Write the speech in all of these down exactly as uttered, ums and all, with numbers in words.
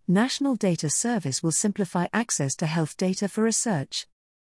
National Data Service will simplify access to health data for research.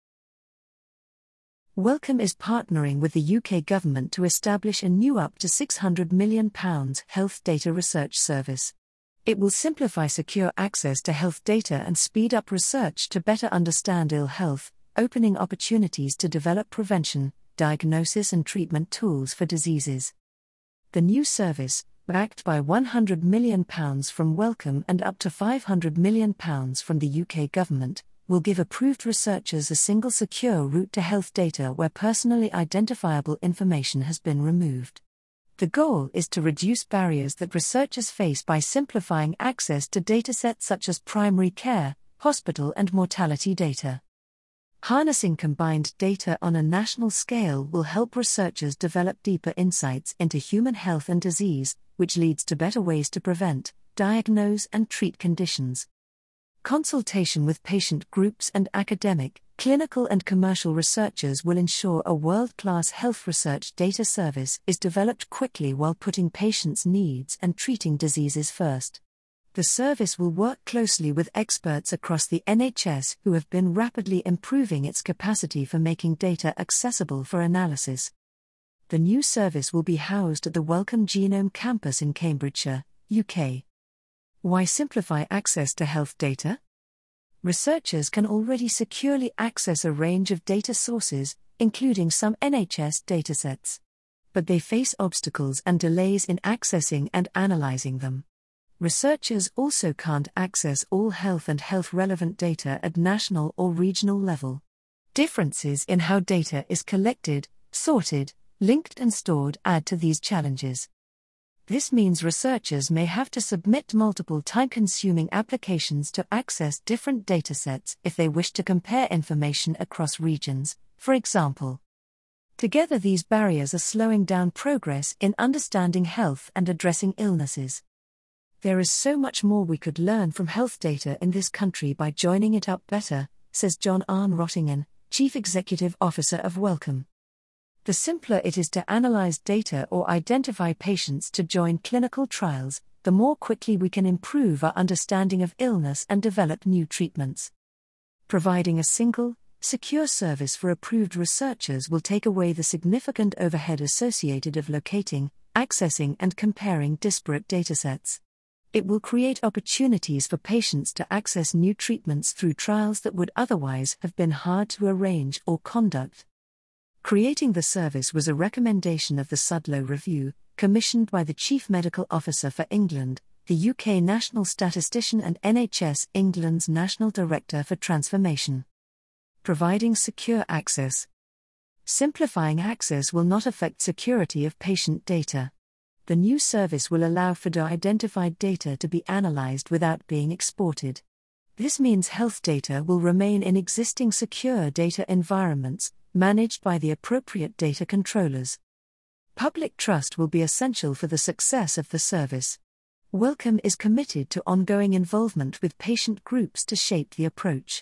Wellcome is partnering with the U K government to establish a new up to six hundred million pounds health data research service. It will simplify secure access to health data and speed up research to better understand ill health, opening opportunities to develop prevention, diagnosis and treatment tools for diseases. The new service, backed by one hundred million pounds from Wellcome and up to five hundred million pounds from the U K government, will give approved researchers a single secure route to health data where personally identifiable information has been removed. The goal is to reduce barriers that researchers face by simplifying access to datasets such as primary care, hospital and mortality data. Harnessing combined data on a national scale will help researchers develop deeper insights into human health and disease, which leads to better ways to prevent, diagnose and treat conditions. Consultation with patient groups and academic, clinical and commercial researchers will ensure a world-class health research data service is developed quickly while putting patients' needs and treating diseases first. The service will work closely with experts across the N H S who have been rapidly improving its capacity for making data accessible for analysis. The new service will be housed at the Wellcome Genome Campus in Cambridgeshire, U K. Why simplify access to health data? Researchers can already securely access a range of data sources, including some N H S datasets. But they face obstacles and delays in accessing and analysing them. Researchers also can't access all health and health-relevant data at national or regional level. Differences in how data is collected, sorted, linked and stored add to these challenges. This means researchers may have to submit multiple time-consuming applications to access different datasets if they wish to compare information across regions, for example. Together these barriers are slowing down progress in understanding health and addressing illnesses. There is so much more we could learn from health data in this country by joining it up better, says John Arne Rottingen, Chief Executive Officer of Wellcome. The simpler it is to analyze data or identify patients to join clinical trials, the more quickly we can improve our understanding of illness and develop new treatments. Providing a single, secure service for approved researchers will take away the significant overhead associated of locating, accessing and comparing disparate datasets. It will create opportunities for patients to access new treatments through trials that would otherwise have been hard to arrange or conduct. Creating the service was a recommendation of the Sudlow Review, commissioned by the Chief Medical Officer for England, the U K National Statistician and N H S England's National Director for Transformation. Providing secure access. Simplifying access will not affect security of patient data. The new service will allow for de-identified data to be analysed without being exported. This means health data will remain in existing secure data environments, managed by the appropriate data controllers. Public trust will be essential for the success of the service. Wellcome is committed to ongoing involvement with patient groups to shape the approach.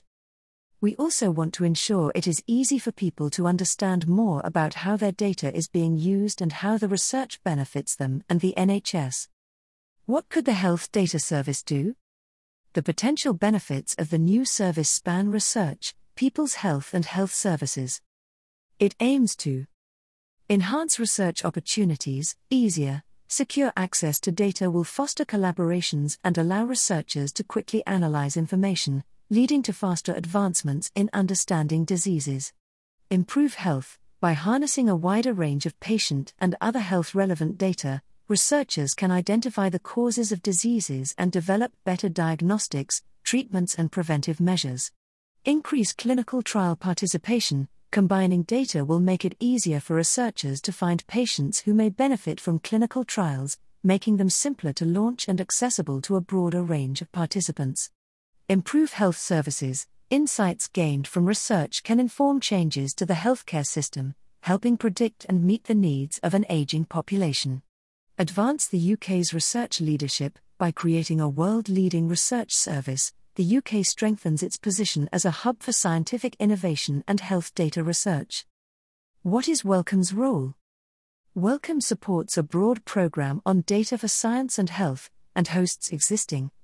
We also want to ensure it is easy for people to understand more about how their data is being used and how the research benefits them and the N H S. What could the Health Data Service do? The potential benefits of the new service span research, people's health and health services. It aims to enhance research opportunities. Easier, secure access to data will foster collaborations and allow researchers to quickly analyze information, leading to faster advancements in understanding diseases. Improve health. By harnessing a wider range of patient and other health-relevant data, researchers can identify the causes of diseases and develop better diagnostics, treatments and preventive measures. Increase clinical trial participation. Combining data will make it easier for researchers to find patients who may benefit from clinical trials, making them simpler to launch and accessible to a broader range of participants. Improve health services. Insights gained from research can inform changes to the healthcare system, helping predict and meet the needs of an aging population. Advance the U K's research leadership. By creating a world-leading research service, the U K strengthens its position as a hub for scientific innovation and health data research. What is Wellcome's role? Wellcome supports a broad program on data for science and health, and hosts existing,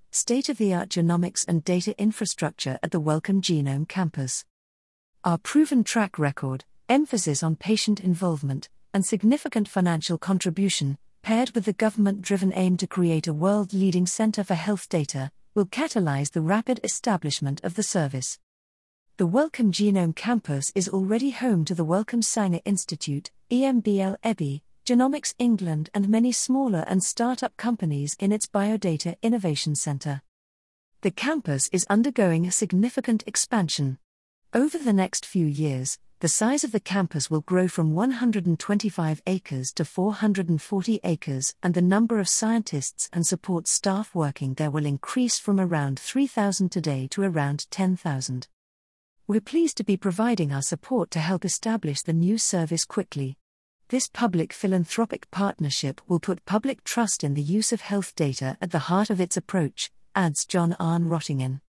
state-of-the-art genomics and data infrastructure at the Wellcome Genome Campus. Our proven track record, emphasis on patient involvement, and significant financial contribution, paired with the government-driven aim to create a world-leading center for health data, will catalyze the rapid establishment of the service. The Wellcome Genome Campus is already home to the Wellcome Sanger Institute, E M B L E B I, Genomics England and many smaller and start-up companies in its Biodata Innovation Center. The campus is undergoing a significant expansion. Over the next few years, the size of the campus will grow from one hundred twenty-five acres to four hundred forty acres, and the number of scientists and support staff working there will increase from around three thousand today to around ten thousand. We're pleased to be providing our support to help establish the new service quickly. This public philanthropic partnership will put public trust in the use of health data at the heart of its approach, adds John Arne Rottingen.